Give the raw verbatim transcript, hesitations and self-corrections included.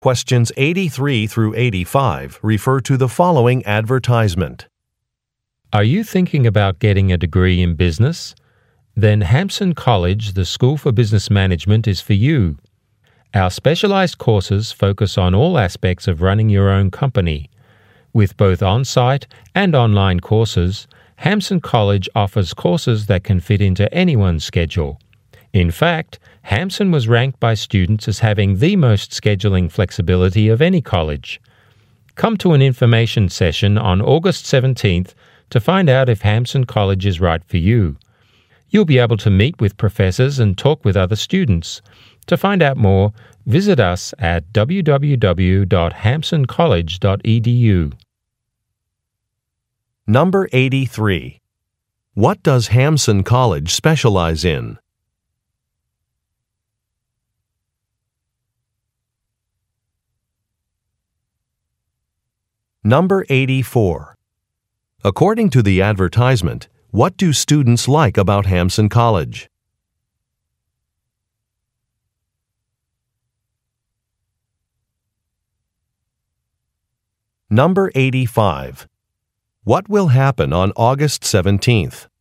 Questions eighty-three through eighty-five refer to the following advertisement. Are you thinking about getting a degree in business? Then Hampson College, the School for Business Management, is for you. Our specialized courses focus on all aspects of running your own company. With both on-site and online courses, Hampson College offers courses that can fit into anyone's schedule. In fact, Hampson was ranked by students as having the most scheduling flexibility of any college. Come to an information session on August seventeenth to find out if Hampson College is right for you. You'll be able to meet with professors and talk with other students. To find out more, visit us at w w w dot hampson college dot e d u. Number eighty-three. What does Hampson College specialize in? Number eighty-four. According to the advertisement, what do students like about Hampson College? Number eighty-five. What will happen on August seventeenth?